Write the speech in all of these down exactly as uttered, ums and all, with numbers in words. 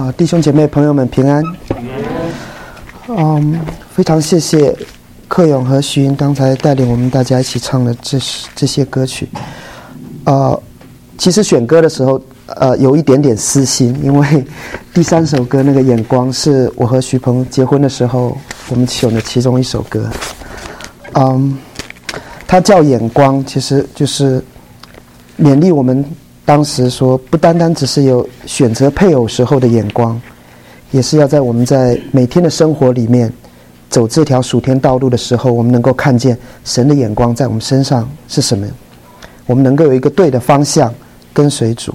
啊，弟兄姐妹朋友们平安。嗯，非常谢谢克勇和徐云刚才带领我们大家一起唱的这这些歌曲。呃，其实选歌的时候，呃，有一点点私心，因为第三首歌那个眼光是我和徐鹏结婚的时候我们选的其中一首歌。嗯，它叫眼光，其实就是勉励我们。当时说，不单单只是有选择配偶时候的眼光，也是要在我们在每天的生活里面走这条属天道路的时候，我们能够看见神的眼光在我们身上是什么，我们能够有一个对的方向跟随主。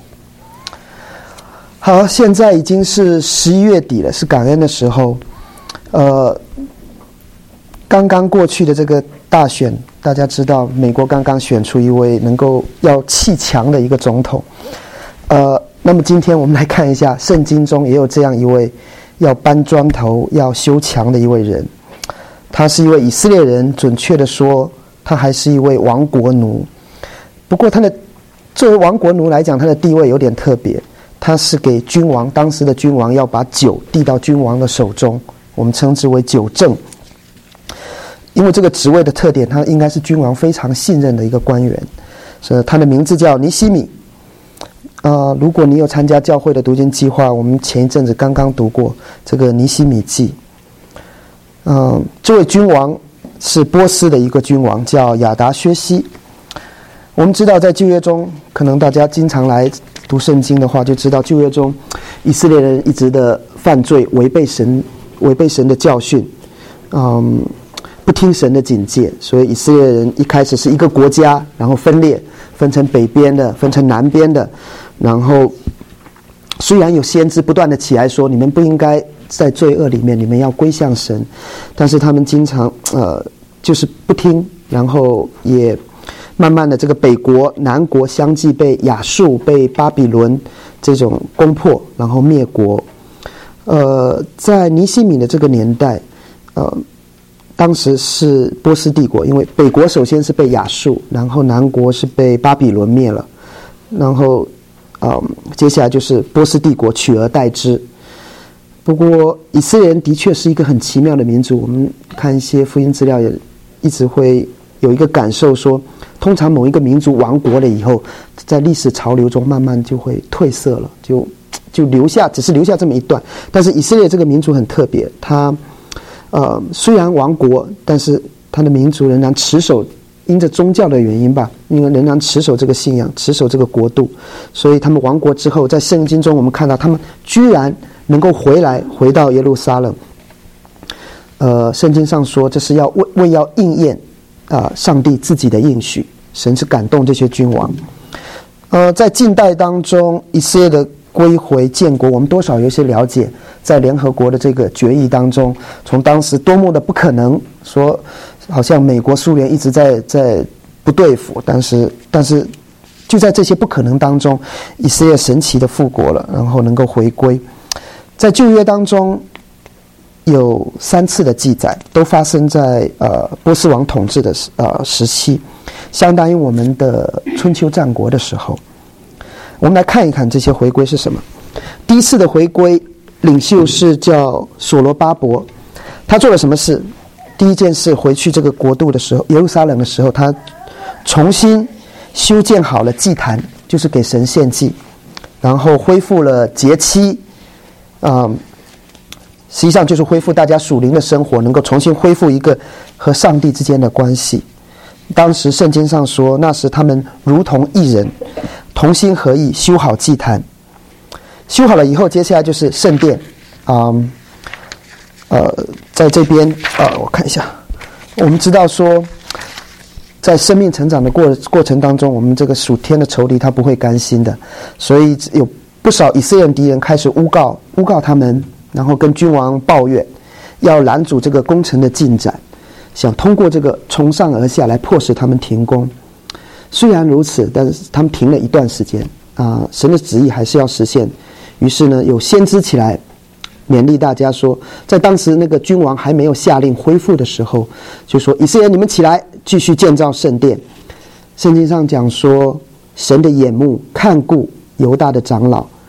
好，现在已经是十一月底了，是感恩的时候。呃，刚刚过去的这个大选，大家知道美国刚刚选出一位能够要弃强的一个总统。呃，那么今天我们来看一下圣经中也有这样一位要搬砖头要修墙的一位人，他是一位以色列人，准确的说他还是一位亡国奴。不过他的作为亡国奴来讲，他的地位有点特别，他是给君王，当时的君王要把酒递到君王的手中，我们称之为酒政。因为这个职位的特点，他应该是君王非常信任的一个官员，所以他的名字叫尼希米。呃，如果你有参加教会的读经计划，我们前一阵子刚刚读过这个尼希米记。嗯、呃，这位君王是波斯的一个君王，叫亚达薛西。我们知道在旧约中，可能大家经常来读圣经的话，就知道旧约中以色列人一直的犯罪，违背神，违背神的教训。嗯。不听神的警戒，所以以色列人一开始是一个国家，然后分裂，分成北边的，分成南边的。然后虽然有先知不断的起来说，你们不应该在罪恶里面，你们要归向神，但是他们经常呃就是不听，然后也慢慢的这个北国南国相继被亚述、被巴比伦这种攻破，然后灭国。呃，在尼希米的这个年代，呃。当时是波斯帝国，因为北国首先是被亚述，然后南国是被巴比伦灭了，然后，嗯，接下来就是波斯帝国取而代之。不过以色列人的确是一个很奇妙的民族，我们看一些福音资料也一直会有一个感受说，通常某一个民族亡国了以后，在历史潮流中慢慢就会褪色了，就就留下只是留下这么一段。但是以色列这个民族很特别，他。呃，虽然亡国，但是他的民族仍然持守，因着宗教的原因吧，因为仍然持守这个信仰，持守这个国度，所以他们亡国之后，在圣经中我们看到他们居然能够回来，回到耶路撒冷。呃，圣经上说，这是要为为要应验啊、呃、上帝自己的应许，神是感动这些君王。呃，在近代当中，以色列的归回建国，我们多少有一些了解，在联合国的这个决议当中，从当时多么的不可能，说好像美国苏联一直在在不对付，但是但是就在这些不可能当中，以色列神奇的复国了，然后能够回归。在旧约当中有三次的记载，都发生在呃波斯王统治的呃时期，相当于我们的春秋战国的时候。我们来看一看这些回归是什么。第一次的回归领袖是叫所罗巴伯，他做了什么事？第一件事，回去这个国度的时候，耶路撒冷的时候，他重新修建好了祭坛，就是给神献祭，然后恢复了节期，嗯，实际上就是恢复大家属灵的生活，能够重新恢复一个和上帝之间的关系。当时圣经上说，那时他们如同一人，同心合意修好祭坛。修好了以后，接下来就是圣殿。嗯，呃，在这边呃，我看一下，我们知道说，在生命成长的过过程当中，我们这个属天的仇敌他不会甘心的，所以有不少以色列敌人开始诬告诬告他们，然后跟君王抱怨，要拦阻这个工程的进展，想通过这个从上而下来迫使他们停工。虽然如此，但是他们停了一段时间啊、呃，神的旨意还是要实现。于是呢，有先知起来勉励大家说，在当时那个君王还没有下令恢复的时候，就说以色列你们起来，继续建造圣殿。圣经上讲说，神的眼目看顾犹大的长老，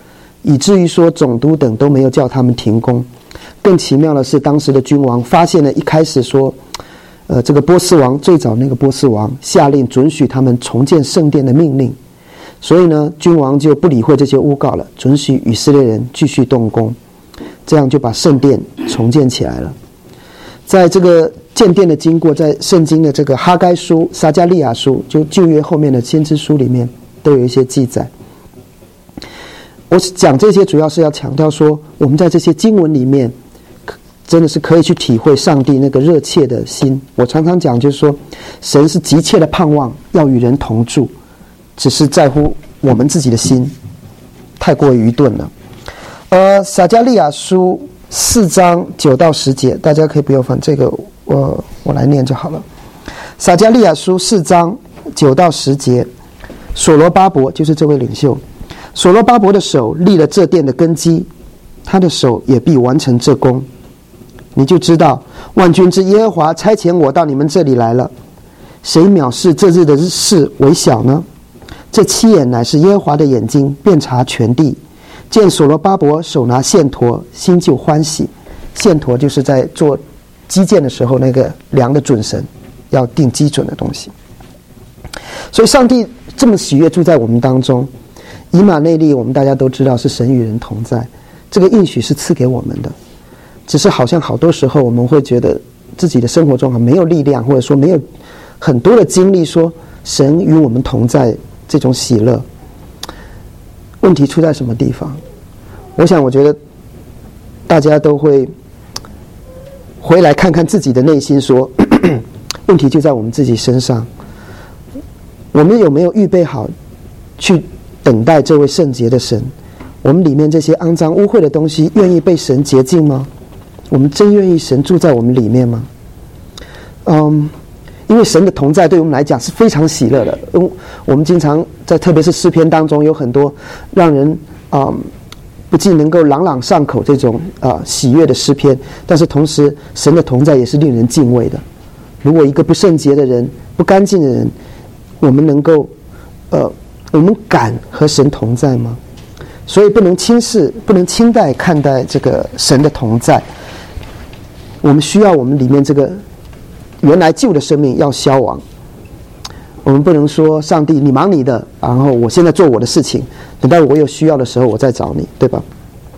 以至于说总督等都没有叫他们停工。更奇妙的是，当时的君王发现了一开始说呃，这个波斯王最早那个波斯王下令准许他们重建圣殿的命令，所以呢君王就不理会这些诬告了，准许以色列人继续动工，这样就把圣殿重建起来了。在这个建殿的经过，在圣经的这个哈该书、撒迦利亚书，就旧约后面的先知书里面都有一些记载。我讲这些主要是要强调说，我们在这些经文里面真的是可以去体会上帝那个热切的心。我常常讲就是说，神是急切的盼望要与人同住，只是在乎我们自己的心太过愚钝了。呃，撒迦利亚书四章九到十节，大家可以不用翻，这个我我来念就好了。撒迦利亚书四章九到十节，所罗巴伯就是这位领袖，所罗巴伯的手立了这殿的根基，他的手也必完成这工。你就知道万军之耶和华差遣我到你们这里来了。谁藐视这日的事为小呢？这七眼乃是耶和华的眼睛，遍察全地。见所罗巴伯手拿线砣，心就欢喜。线砣就是在做基建的时候那个量的准绳，要定基准的东西。所以上帝这么喜悦住在我们当中。以马内利我们大家都知道是神与人同在，这个应许是赐给我们的，只是好像好多时候我们会觉得自己的生活中没有力量，或者说没有很多的经历说神与我们同在这种喜乐。问题出在什么地方？我想我觉得大家都会回来看看自己的内心说问题就在我们自己身上。我们有没有预备好去等待这位圣洁的神？我们里面这些肮脏污秽的东西愿意被神洁净吗？我们真愿意神住在我们里面吗？嗯，因为神的同在对我们来讲是非常喜乐的。嗯，我们经常在特别是诗篇当中有很多让人嗯不仅能够朗朗上口这种啊、呃、喜悦的诗篇，但是同时神的同在也是令人敬畏的。如果一个不圣洁的人、不干净的人，我们能够呃我们敢和神同在吗？所以不能轻视，不能轻待看待这个神的同在。我们需要我们里面这个原来旧的生命要消亡。我们不能说上帝你忙你的，然后我现在做我的事情，等到我有需要的时候我再找你，对吧？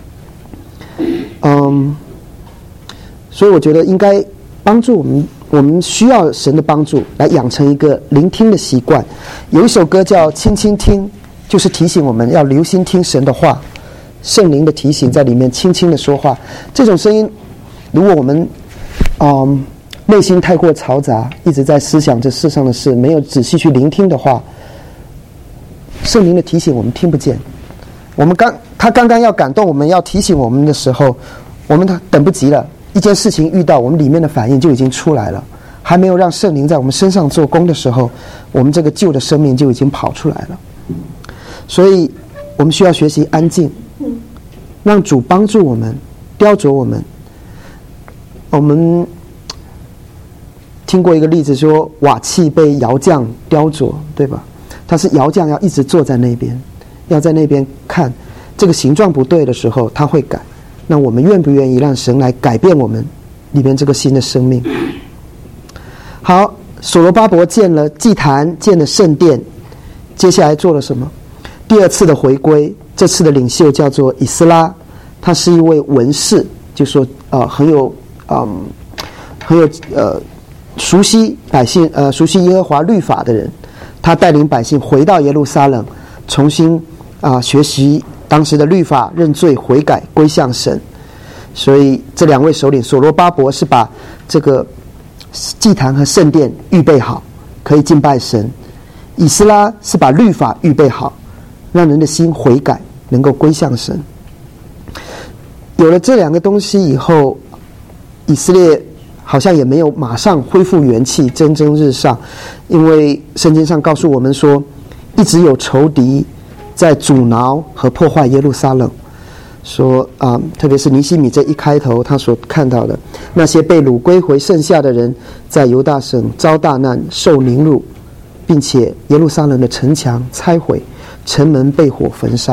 嗯，所以我觉得应该帮助我们，我们需要神的帮助来养成一个聆听的习惯。有一首歌叫轻轻听，就是提醒我们要留心听神的话，圣灵的提醒在里面轻轻的说话。这种声音如果我们嗯内心太过嘈杂，一直在思想这世上的事，没有仔细去聆听的话，圣灵的提醒我们听不见。我们刚他刚刚要感动我们，要提醒我们的时候，我们等不及了，一件事情遇到，我们里面的反应就已经出来了，还没有让圣灵在我们身上做工的时候，我们这个旧的生命就已经跑出来了。所以我们需要学习安静，让主帮助我们，雕琢我们。我们听过一个例子，说瓦器被窑匠雕琢，对吧？他是窑匠要一直坐在那边，要在那边看这个形状不对的时候他会改。那我们愿不愿意让神来改变我们里面这个新的生命？好，所罗巴伯建了祭坛，建了圣殿，接下来做了什么？第二次的回归，这次的领袖叫做以斯拉，他是一位文士，就说呃很有嗯很有呃熟悉百姓呃熟悉耶和华律法的人。他带领百姓回到耶路撒冷，重新啊、呃、学习当时的律法，认罪悔改，归向神。所以这两位首领，所罗巴伯是把这个祭坛和圣殿预备好，可以敬拜神；以斯拉是把律法预备好，让人的心悔改，能够归向神。有了这两个东西以后，以色列好像也没有马上恢复元气，蒸蒸日上，因为圣经上告诉我们说，一直有仇敌在阻挠和破坏耶路撒冷。说啊、呃，特别是尼希米这一开头他所看到的，那些被掳归回剩下的人，在犹大省遭大难，受凌辱，并且耶路撒冷的城墙拆毁，城门被火焚烧。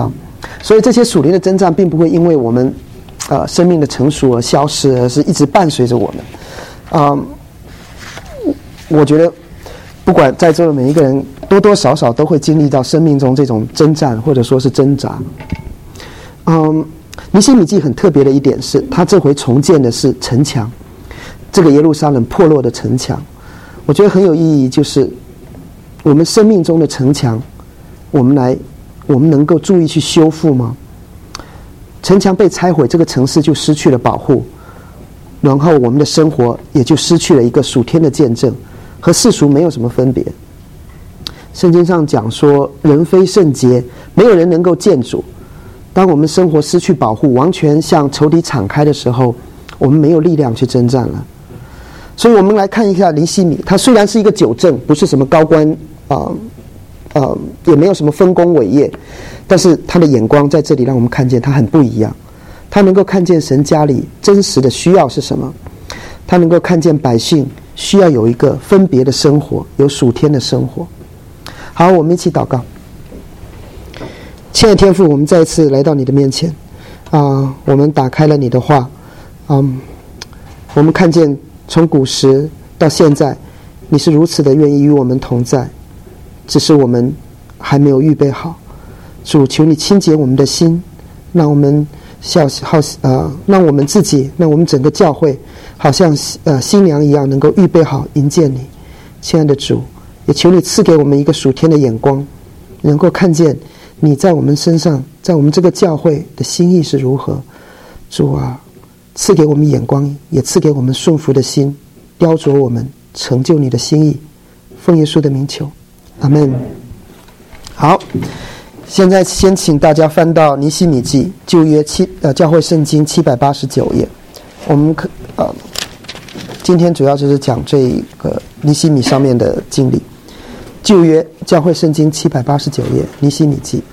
所以这些属灵的征战并不会因为我们呃生命的成熟而消失，而是一直伴随着我们。嗯，我觉得不管在座的每一个人多多少少都会经历到生命中这种征战或者说是挣扎。嗯，尼希米记很特别的一点是，他这回重建的是城墙，这个耶路撒冷破落的城墙。我觉得很有意义，就是我们生命中的城墙，我们来我们能够注意去修复吗？城墙被拆毁，这个城市就失去了保护，然后我们的生活也就失去了一个属天的见证，和世俗没有什么分别。圣经上讲说，人非圣洁，没有人能够见主。当我们生活失去保护，完全向仇敌敞开的时候，我们没有力量去征战了。所以我们来看一下尼希米，他虽然是一个九正，不是什么高官啊、呃呃，也没有什么丰功伟业，但是他的眼光在这里让我们看见他很不一样。他能够看见神家里真实的需要是什么，他能够看见百姓需要有一个分别的生活，有属天的生活。好，我们一起祷告。亲爱的天父，我们再一次来到你的面前啊、呃，我们打开了你的话，嗯，我们看见从古时到现在，你是如此的愿意与我们同在，只是我们还没有预备好。主，求你清洁我们的心，让我们笑好呃，让我们自己，让我们整个教会，好像呃新娘一样，能够预备好迎接你。亲爱的主，也求你赐给我们一个属天的眼光，能够看见你在我们身上，在我们这个教会的心意是如何。主啊，赐给我们眼光，也赐给我们顺服的心，雕琢我们，成就你的心意。奉耶稣的名求，阿们。好，现在先请大家翻到尼希米记旧约七呃教会圣经七百八十九页。我们可呃今天主要就是讲这个尼希米上面的经历。旧约教会圣经七百八十九页尼希米记。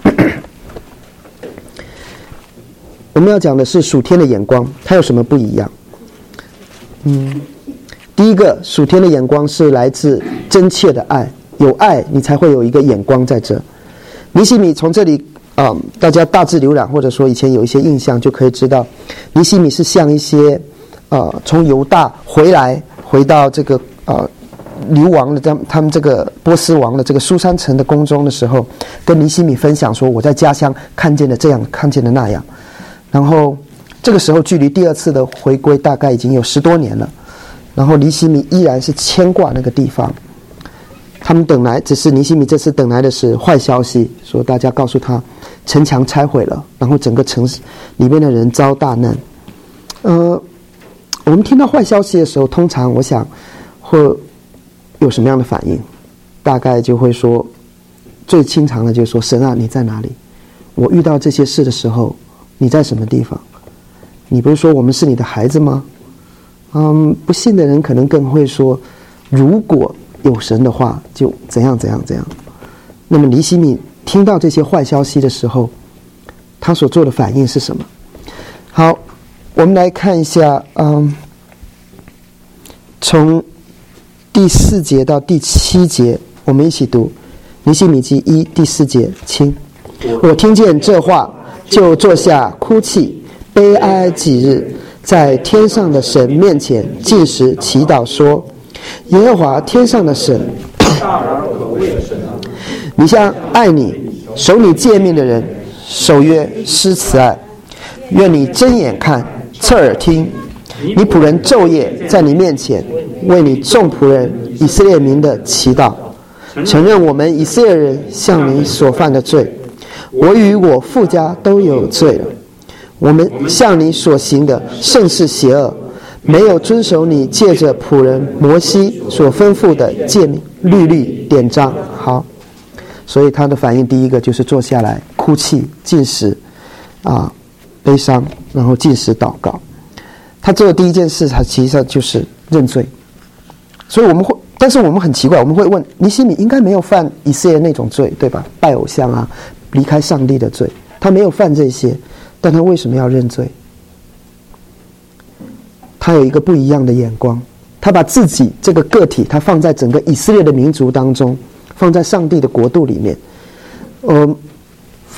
我们要讲的是属天的眼光，它有什么不一样？嗯，第一个属天的眼光是来自真切的爱，有爱你才会有一个眼光在这。尼希米从这里啊、呃，大家大致浏览或者说以前有一些印象，就可以知道尼希米是像一些呃从犹大回来回到这个呃流亡的他们这个波斯王的这个苏珊城的宫中的时候，跟尼希米分享说我在家乡看见了这样看见了那样。然后这个时候距离第二次的回归大概已经有十多年了，然后尼希米依然是牵挂那个地方。他们等来，只是尼希米这次等来的是坏消息，说大家告诉他城墙拆毁了，然后整个城市里面的人遭大难。呃，我们听到坏消息的时候，通常我想会有什么样的反应？大概就会说，最经常的就是说，神啊，你在哪里？我遇到这些事的时候，你在什么地方？你不是说我们是你的孩子吗？嗯，不信的人可能更会说，如果有神的话，就怎样怎样怎样。那么尼希米听到这些坏消息的时候，他所做的反应是什么？好，我们来看一下，嗯，从第四节到第七节，我们一起读尼希米记一第四节，请我听见这话，就坐下哭泣，悲哀几日，在天上的神面前禁食祈祷说，耶和华天上的神，你向爱你守你诫命的人守约施慈爱，愿你睁眼看侧耳听，你仆人昼夜在你面前为你众仆人以色列民的祈祷，承认我们以色列人向你所犯的罪，我与我父家都有罪了。我们向你所行的甚是邪恶，没有遵守你借着仆人摩西所吩咐的诫命律例典章。好，所以他的反应第一个就是坐下来哭泣禁食啊，悲伤，然后禁食祷告。他做的第一件事，他其实就是认罪。所以我们会，但是我们很奇怪，我们会问尼希米应该没有犯以色列那种罪，对吧？拜偶像啊，离开上帝的罪，他没有犯这些，但他为什么要认罪？他有一个不一样的眼光，他把自己这个个体，他放在整个以色列的民族当中，放在上帝的国度里面。呃，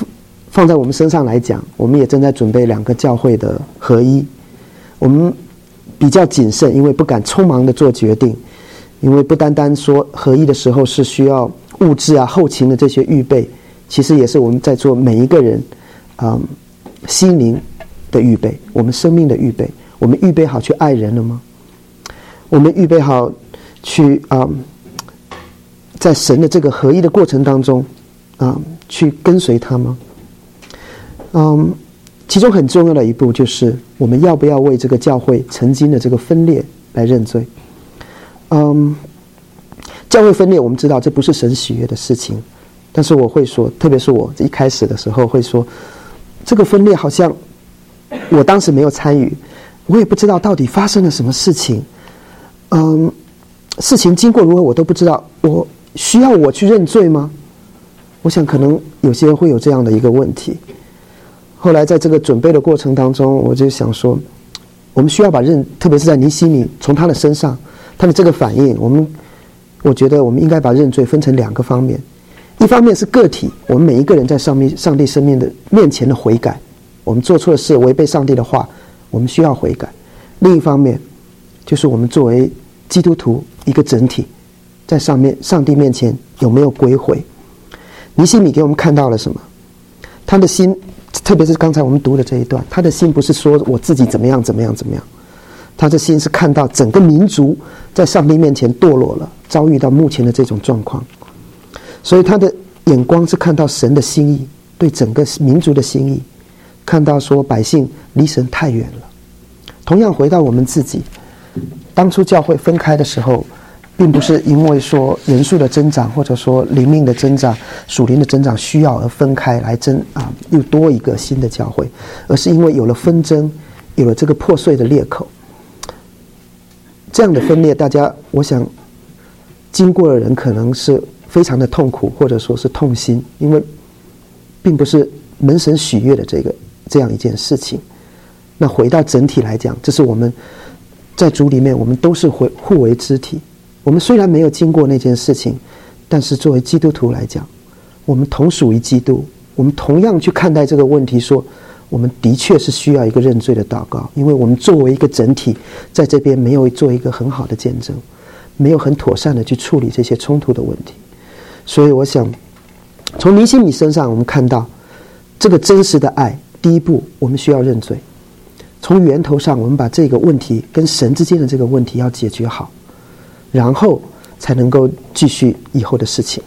放在我们身上来讲，我们也正在准备两个教会的合一。我们比较谨慎，因为不敢匆忙的做决定，因为不单单说合一的时候是需要物质啊、后勤的这些预备，其实也是我们在做每一个人嗯心灵的预备，我们生命的预备。我们预备好去爱人了吗？我们预备好去嗯在神的这个合一的过程当中啊、嗯、去跟随他吗？嗯，其中很重要的一步就是我们要不要为这个教会曾经的这个分裂来认罪。嗯，教会分裂我们知道这不是神喜悦的事情，但是我会说，特别是我一开始的时候会说，这个分裂好像我当时没有参与，我也不知道到底发生了什么事情。嗯，事情经过如何我都不知道，我需要我去认罪吗？我想可能有些人会有这样的一个问题。后来在这个准备的过程当中，我就想说，我们需要把认，特别是在尼希米，从他的身上，他的这个反应，我们，我觉得我们应该把认罪分成两个方面。一方面是个体，我们每一个人在上面上帝生命的面前的悔改，我们做错事违背上帝的话，我们需要悔改。另一方面就是我们作为基督徒一个整体，在上面上帝面前有没有归回。尼希米给我们看到了什么？他的心，特别是刚才我们读的这一段，他的心不是说我自己怎么样怎么样怎么样，他的心是看到整个民族在上帝面前堕落了，遭遇到目前的这种状况，所以他的眼光是看到神的心意，对整个民族的心意，看到说百姓离神太远了。同样回到我们自己，当初教会分开的时候，并不是因为说人数的增长，或者说灵命的增长、属灵的增长需要而分开来增啊，又多一个新的教会，而是因为有了纷争，有了这个破碎的裂口。这样的分裂，大家我想经过的人可能是非常的痛苦，或者说是痛心，因为并不是门神喜悦的这个这样一件事情。那回到整体来讲，这是我们在主里面，我们都是互为肢体。我们虽然没有经过那件事情，但是作为基督徒来讲，我们同属于基督，我们同样去看待这个问题，说我们的确是需要一个认罪的祷告，因为我们作为一个整体，在这边没有做一个很好的见证，没有很妥善的去处理这些冲突的问题。所以我想从尼希米身上我们看到这个真实的爱，第一步我们需要认罪，从源头上我们把这个问题跟神之间的这个问题要解决好，然后才能够继续以后的事情。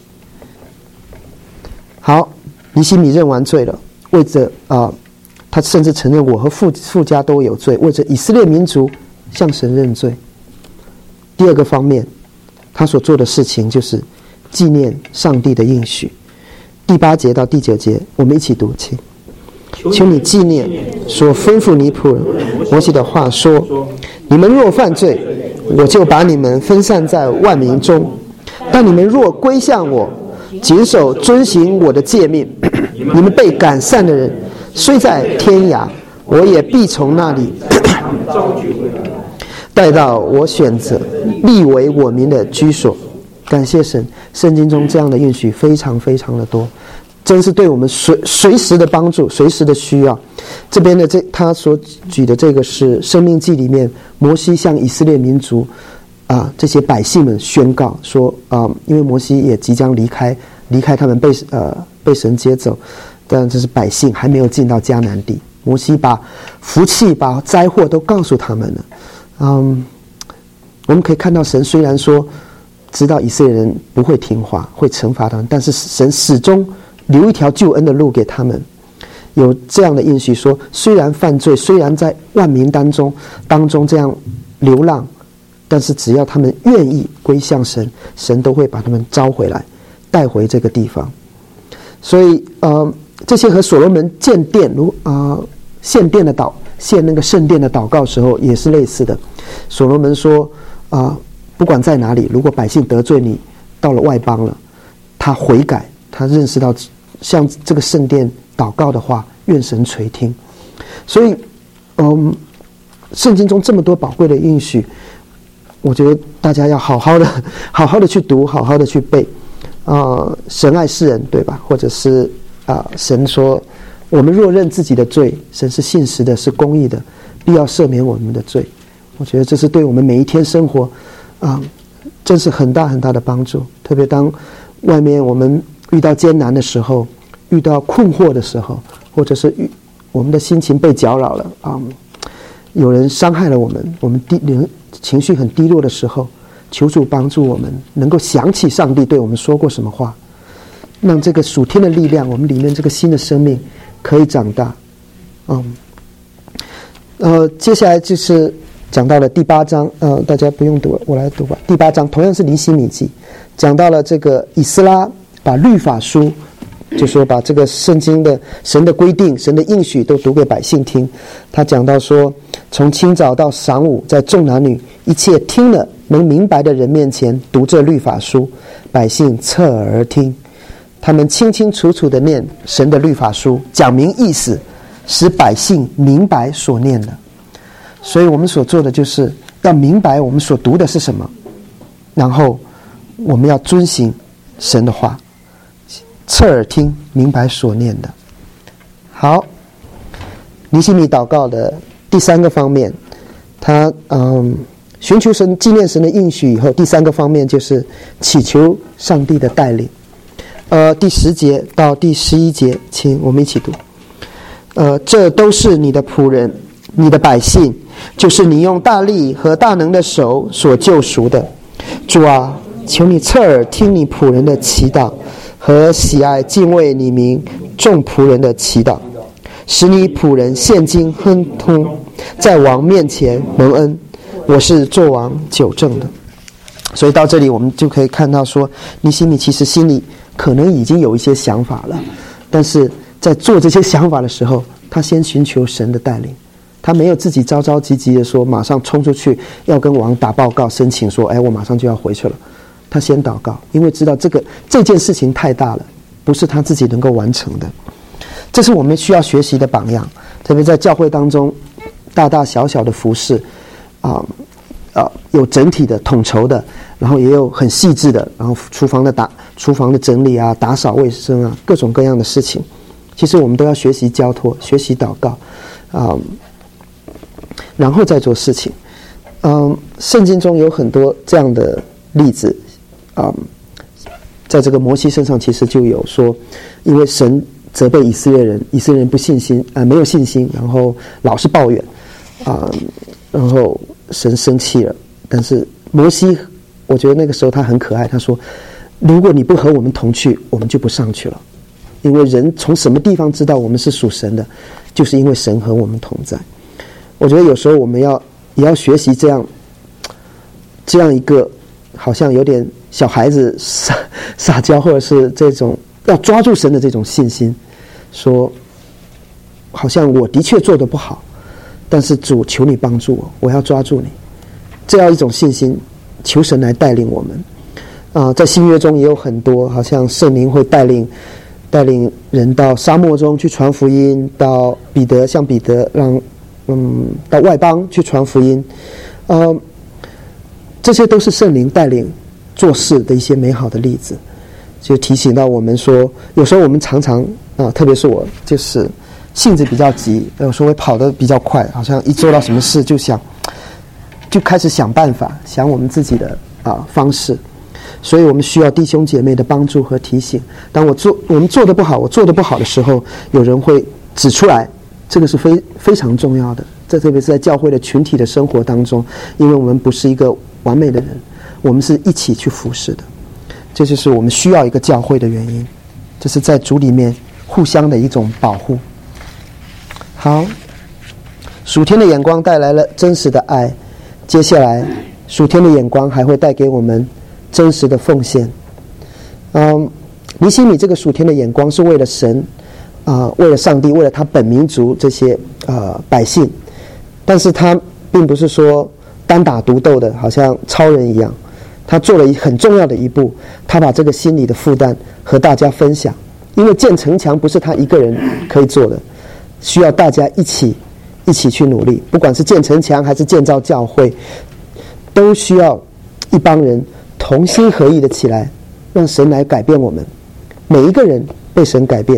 好，尼希米认完罪了，为着啊、呃，他甚至承认我和父父家都有罪，为着以色列民族向神认罪。第二个方面，他所做的事情就是纪念上帝的应许。第八节到第九节，我们一起读，请。求你纪念所吩咐你仆人摩西的话说：你们若犯罪，我就把你们分散在万民中；但你们若归向我，谨守遵行我的诫命，你们被赶散的人虽在天涯，我也必从那里带到我选择立为我民的居所。感谢神，圣经中这样的应许非常非常的多，真是对我们随随时的帮助，随时的需要。这边的这他所举的这个是生命记里面摩西向以色列民族啊、呃、这些百姓们宣告说啊、呃，因为摩西也即将离开离开他们被呃被神接走，但这是百姓还没有进到迦南地，摩西把福气把灾祸都告诉他们了。嗯，我们可以看到神虽然说知道以色列人不会听话，会惩罚他们，但是神始终留一条救恩的路给他们。有这样的应许说，虽然犯罪，虽然在万民当中当中这样流浪，但是只要他们愿意归向神，神都会把他们招回来，带回这个地方。所以呃，这些和所罗门建殿如啊、呃、献殿的祷献那个圣殿的祷告时候也是类似的。所罗门说啊、呃，不管在哪里，如果百姓得罪你，到了外邦了，他悔改，他认识到像这个圣殿祷告的话，愿神垂听。所以嗯，圣经中这么多宝贵的应许，我觉得大家要好好的好好的去读，好好的去背。呃，神爱世人，对吧？或者是啊、呃，神说我们若认自己的罪，神是信实的，是公义的，必要赦免我们的罪。我觉得这是对我们每一天生活啊、嗯，真是很大很大的帮助。特别当外面我们遇到艰难的时候，遇到困惑的时候，或者是遇我们的心情被搅扰了啊、嗯，有人伤害了我们，我们低情绪很低落的时候，求主帮助我们能够想起上帝对我们说过什么话，让这个属天的力量，我们里面这个新的生命可以长大。嗯，呃，接下来就是讲到了第八章，呃，大家不用读了，我来读吧。第八章同样是尼希米记，讲到了这个以斯拉把律法书，就说把这个圣经的神的规定、神的应许都读给百姓听。他讲到说，从清早到晌午，在众男女一切听了能明白的人面前读这律法书，百姓侧耳而听。他们清清楚楚地念神的律法书，讲明意思，使百姓明白所念的。所以我们所做的就是要明白我们所读的是什么，然后我们要遵行神的话，侧耳听，明白所念的。好，尼希米祷告的第三个方面，他嗯寻求神、纪念神的应许以后，第三个方面就是祈求上帝的带领。呃，第十节到第十一节，请我们一起读。呃，这都是你的仆人，你的百姓，就是你用大力和大能的手所救赎的。主啊，求你侧耳听你仆人的祈祷，和喜爱敬畏你名众仆人的祈祷，使你仆人现今亨通，在王面前蒙恩。我是做王久正的。所以到这里我们就可以看到说，尼希米其实心里可能已经有一些想法了，但是在做这些想法的时候，他先寻求神的带领，他没有自己着着急急的说马上冲出去要跟王打报告申请说，哎，我马上就要回去了。他先祷告，因为知道这个这件事情太大了，不是他自己能够完成的。这是我们需要学习的榜样，特别在教会当中大大小小的服事啊啊，有整体的统筹的，然后也有很细致的，然后厨房的打厨房的整理啊，打扫卫生啊，各种各样的事情。其实我们都要学习交托，学习祷告啊，然后再做事情。嗯，圣经中有很多这样的例子啊，在这个摩西身上其实就有说，因为神责备以色列人，以色列人不信心啊、呃，没有信心，然后老是抱怨啊、呃，然后神生气了。但是摩西，我觉得那个时候他很可爱，他说：“如果你不和我们同去，我们就不上去了。因为人从什么地方知道我们是属神的，就是因为神和我们同在。”我觉得有时候我们要也要学习这样这样一个好像有点小孩子撒撒娇，或者是这种要抓住神的这种信心，说好像我的确做得不好，但是主求你帮助我，我要抓住你，这样一种信心，求神来带领我们啊、呃。在新约中也有很多，好像圣灵会带领带领人到沙漠中去传福音，到彼得像彼得让嗯到外邦去传福音，呃，这些都是圣灵带领做事的一些美好的例子，就提醒到我们说，有时候我们常常啊、呃，特别是我就是性子比较急，有时候会跑得比较快，好像一做到什么事就想就开始想办法，想我们自己的啊、呃、方式。所以我们需要弟兄姐妹的帮助和提醒。当我做我们做得不好，我做得不好的时候，有人会指出来，这个是非非常重要的。这特别是在教会的群体的生活当中，因为我们不是一个完美的人，我们是一起去服侍的。这就是我们需要一个教会的原因，这是在主里面互相的一种保护。好，属天的眼光带来了真实的爱，接下来属天的眼光还会带给我们真实的奉献。嗯，尼希米这个属天的眼光是为了神啊、呃，为了上帝，为了他本民族这些呃百姓，但是他并不是说单打独斗的，好像超人一样。他做了一很重要的一步，他把这个心理的负担和大家分享，因为建城墙不是他一个人可以做的，需要大家一起一起去努力。不管是建城墙还是建造教会，都需要一帮人同心合意的起来，让神来改变我们。每一个人被神改变，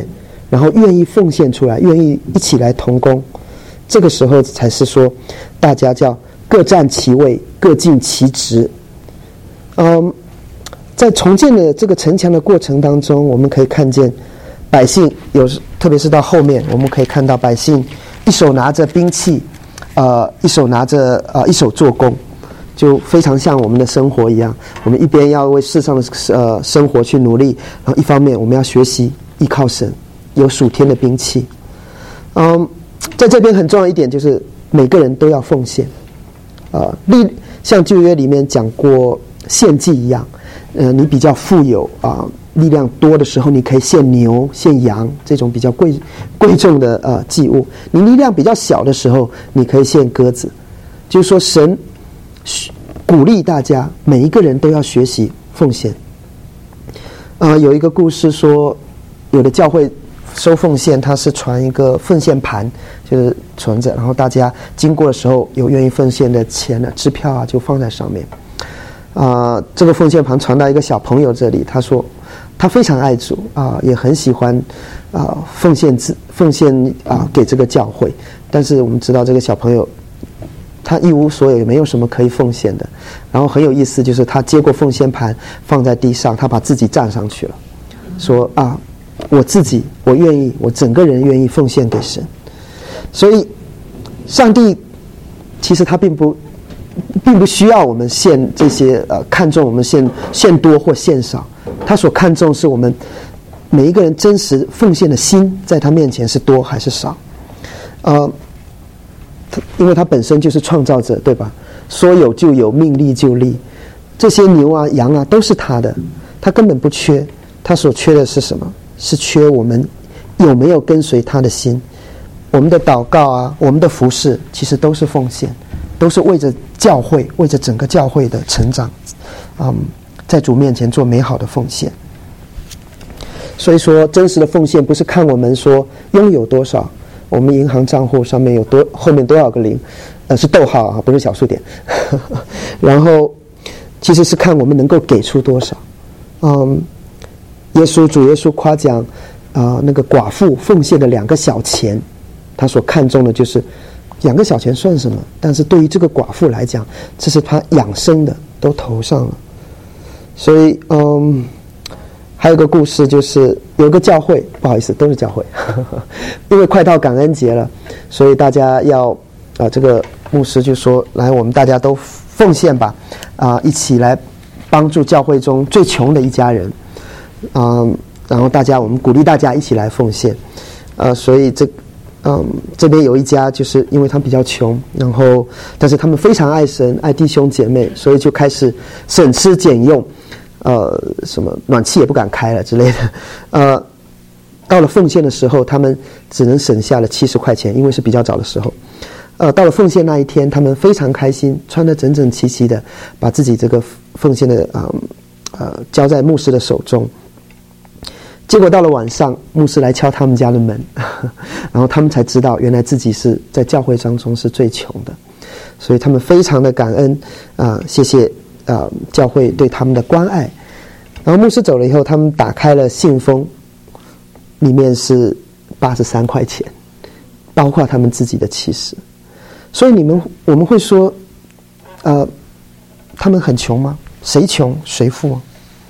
然后愿意奉献出来，愿意一起来同工，这个时候才是说大家叫各占其位，各尽其职。嗯，在重建的这个城墙的过程当中，我们可以看见百姓有，特别是到后面，我们可以看到百姓一手拿着兵器，呃，一手拿着呃，一手做工，就非常像我们的生活一样。我们一边要为世上的呃生活去努力，然后一方面我们要学习依靠神，有属天的兵器。嗯，在这边很重要一点就是每个人都要奉献。呃，立像旧约里面讲过献祭一样，呃，你比较富有啊、呃，力量多的时候，你可以献牛、献羊这种比较贵贵重的呃祭物；你力量比较小的时候，你可以献鸽子。就是说，神鼓励大家每一个人都要学习奉献。啊、呃，有一个故事说，有的教会收奉献，它是传一个奉献盘，就是存着，然后大家经过的时候，有愿意奉献的钱啊、支票啊，就放在上面。啊、呃，这个奉献盘传到一个小朋友这里，他说他非常爱主啊、呃，也很喜欢啊、呃、奉献自奉献啊、呃、给这个教会。但是我们知道这个小朋友他一无所有，也没有什么可以奉献的。然后很有意思，就是他接过奉献盘放在地上，他把自己站上去了，说啊，我自己我愿意，我整个人愿意奉献给神。所以上帝其实他并不并不需要我们献这些呃看重我们献献多或献少，他所看重是我们每一个人真实奉献的心在他面前是多还是少。呃因为他本身就是创造者，对吧？说有就有，命立就立，这些牛啊羊啊都是他的，他根本不缺。他所缺的是什么？是缺我们有没有跟随他的心。我们的祷告啊，我们的服事其实都是奉献，都是为着教会，为着整个教会的成长，嗯，在主面前做美好的奉献。所以说真实的奉献不是看我们说拥有多少，我们银行账户上面有多后面多少个零，呃是逗号啊，不是小数点然后其实是看我们能够给出多少。嗯，耶稣主耶稣夸奖啊、呃、那个寡妇奉献的两个小钱，他所看重的就是两个小钱算什么，但是对于这个寡妇来讲，这是他养生的都投上了。所以嗯，还有个故事，就是有个教会，不好意思都是教会因为快到感恩节了，所以大家要啊、呃，这个牧师就说来，我们大家都奉献吧，啊、呃，一起来帮助教会中最穷的一家人，嗯、呃，然后大家我们鼓励大家一起来奉献，呃，所以这嗯，这边有一家，就是因为他们比较穷，然后但是他们非常爱神爱弟兄姐妹，所以就开始省吃俭用，呃，什么暖气也不敢开了之类的，呃，到了奉献的时候，他们只能省下了七十块钱，因为是比较早的时候。呃，到了奉献那一天，他们非常开心，穿得整整齐齐的，把自己这个奉献的啊 呃, 呃交在牧师的手中。结果到了晚上，牧师来敲他们家的门，然后他们才知道，原来自己是在教会当中是最穷的，所以他们非常的感恩啊、呃，谢谢啊、呃、教会对他们的关爱。然后牧师走了以后，他们打开了信封，里面是八十三块钱，包括他们自己的七十。所以你们我们会说，呃，他们很穷吗？谁穷谁富啊？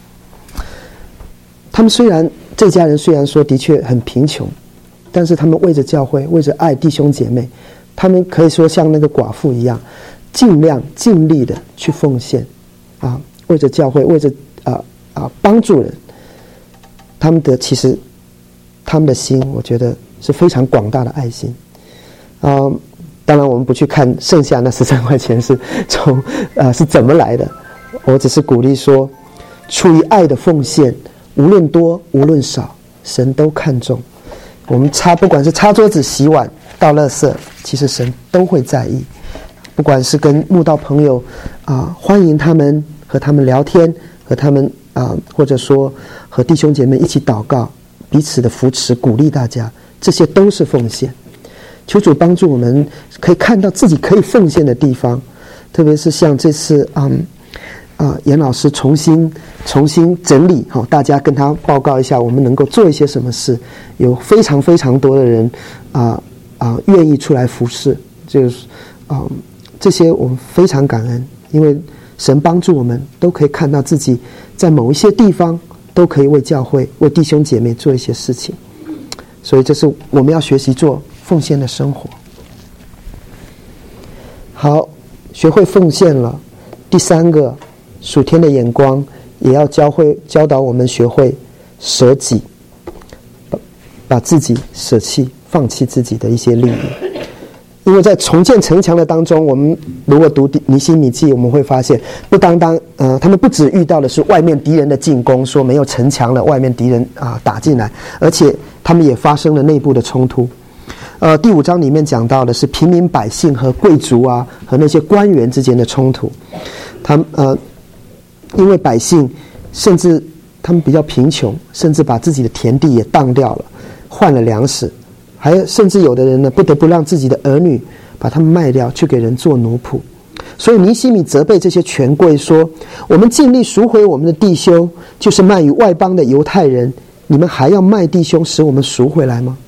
他们虽然这家人虽然说的确很贫穷，但是他们为着教会，为着爱弟兄姐妹，他们可以说像那个寡妇一样，尽量尽力的去奉献啊，为着教会，为着啊啊帮助人。他们的其实他们的心，我觉得是非常广大的爱心啊。当然我们不去看剩下那十三块钱是从呃是怎么来的，我只是鼓励说，出于爱的奉献，无论多无论少，神都看重。我们擦不管是擦桌子洗碗倒垃圾，其实神都会在意。不管是跟慕道朋友啊、呃、欢迎他们，和他们聊天，和他们啊、呃、或者说和弟兄姐妹一起祷告，彼此的扶持鼓励大家，这些都是奉献。求主帮助我们可以看到自己可以奉献的地方，特别是像这次嗯呃严老师重新重新整理，好、哦，大家跟他报告一下，我们能够做一些什么事。有非常非常多的人啊啊、呃呃、愿意出来服侍，就是啊、呃、这些我们非常感恩，因为神帮助我们都可以看到自己在某一些地方都可以为教会、为弟兄姐妹做一些事情，所以这是我们要学习做奉献的生活。好，学会奉献了。第三个，属天的眼光也要教会教导我们学会舍己，把把自己舍弃，放弃自己的一些利益。因为在重建城墙的当中，我们如果读尼希米记，我们会发现，不单单呃，他们不只遇到的是外面敌人的进攻，说没有城墙了，外面敌人啊、呃、打进来，而且他们也发生了内部的冲突。呃，第五章里面讲到的是平民百姓和贵族啊，和那些官员之间的冲突。他们呃，因为百姓甚至他们比较贫穷，甚至把自己的田地也当掉了，换了粮食。还有甚至有的人呢，不得不让自己的儿女把他们卖掉，去给人做奴仆。所以尼希米责备这些权贵说：“我们尽力赎回我们的弟兄，就是卖与外邦的犹太人，你们还要卖弟兄，使我们赎回来吗？”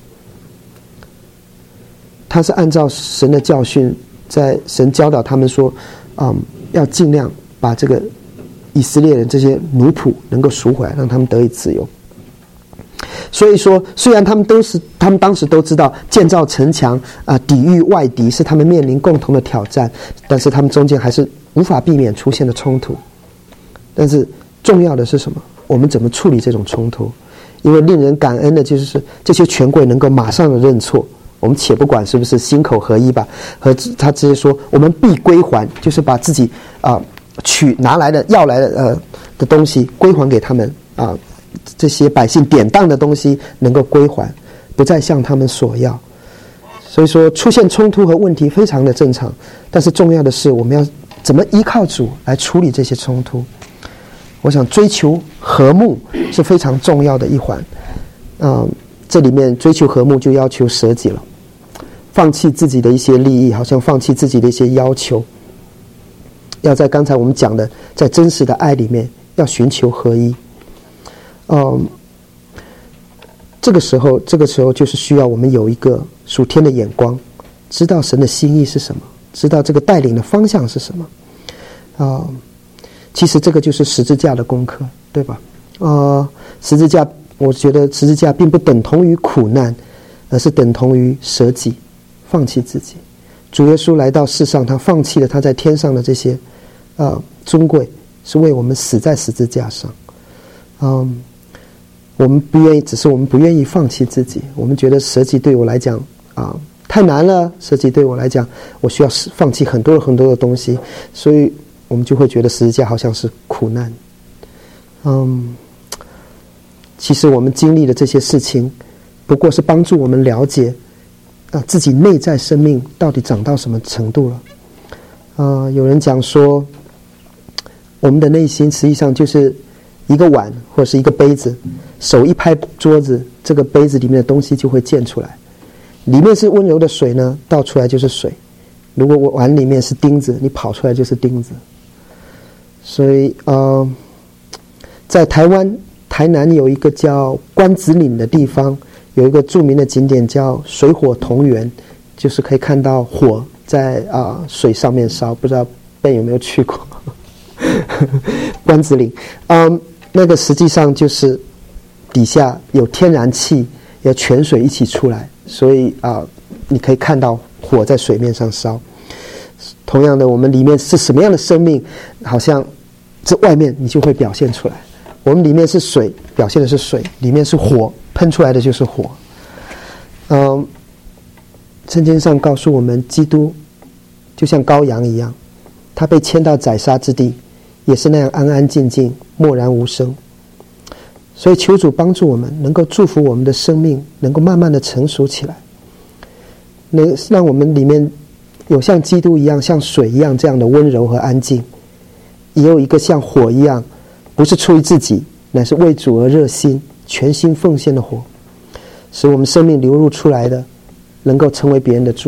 他是按照神的教训，在神教导他们说，嗯，要尽量把这个以色列人这些奴仆能够赎回来，让他们得以自由。所以说，虽然他们都是，他们当时都知道建造城墙啊、呃，抵御外敌是他们面临共同的挑战，但是他们中间还是无法避免出现的冲突。但是重要的是什么？我们怎么处理这种冲突？因为令人感恩的就是这些权贵能够马上的认错。我们且不管是不是心口合一吧，和他直接说，我们必归还，就是把自己啊、呃、取拿来的要来的呃的东西归还给他们啊。呃这些百姓典当的东西能够归还，不再向他们索要。所以说出现冲突和问题非常的正常，但是重要的是我们要怎么依靠主来处理这些冲突。我想追求和睦是非常重要的一环。嗯，这里面追求和睦就要求舍己了，放弃自己的一些利益，好像放弃自己的一些要求，要在刚才我们讲的在真实的爱里面要寻求合一。嗯，这个时候，这个时候就是需要我们有一个属天的眼光，知道神的心意是什么，知道这个带领的方向是什么。啊、嗯，其实这个就是十字架的功课，对吧？呃，十字架，我觉得十字架并不等同于苦难，而是等同于舍己，放弃自己。主耶稣来到世上，他放弃了他在天上的这些呃尊贵，是为我们死在十字架上。嗯。我们不愿意，只是我们不愿意放弃自己。我们觉得舍己对我来讲啊、呃、太难了，舍己对我来讲，我需要放弃很多很多的东西，所以我们就会觉得十字架好像是苦难。嗯，其实我们经历的这些事情，不过是帮助我们了解啊、呃、自己内在生命到底长到什么程度了。啊、呃，有人讲说，我们的内心实际上就是一个碗或者是一个杯子，手一拍桌子，这个杯子里面的东西就会溅出来。里面是温柔的水呢，倒出来就是水；如果碗里面是钉子，你跑出来就是钉子。所以呃，在台湾台南有一个叫关子岭的地方，有一个著名的景点叫水火同源，就是可以看到火在啊、呃、水上面烧，不知道Ben有没有去过关子岭。嗯，那个实际上就是底下有天然气，有泉水一起出来，所以啊、呃，你可以看到火在水面上烧。同样的，我们里面是什么样的生命，好像这外面你就会表现出来。我们里面是水，表现的是水；里面是火，喷出来的就是火。嗯，圣经上告诉我们，基督就像羔羊一样，他被牵到宰杀之地，也是那样安安静静，默然无声。所以求主帮助我们，能够祝福我们的生命，能够慢慢的成熟起来，能让我们里面有像基督一样，像水一样这样的温柔和安静，也有一个像火一样，不是出于自己，乃是为主而热心、全心奉献的火，使我们生命流露出来的，能够成为别人的祝福。